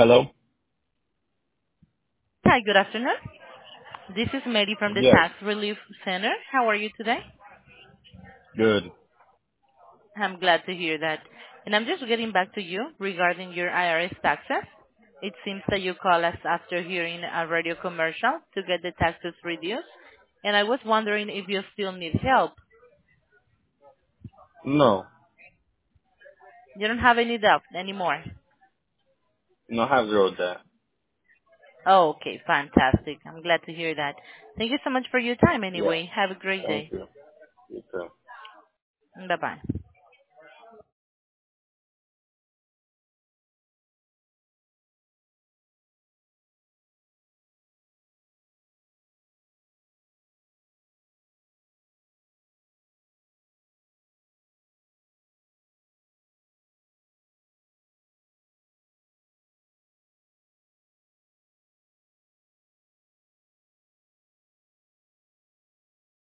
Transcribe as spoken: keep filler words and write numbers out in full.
Hello? Hi, good afternoon. This is Mary from the Yes. Tax Relief Center. How are you today? Good. I'm glad to hear that. And I'm just getting back to you regarding your I R S taxes. It seems that you call us after hearing a radio commercial to get the taxes reduced. And I was wondering if you still need help. No. You don't have any doubt anymore. No, I have zero debt. Oh, okay, fantastic. I'm glad to hear that. Thank you so much for your time Yeah. anyway. Have a great Thank day. you. You too. Bye-bye.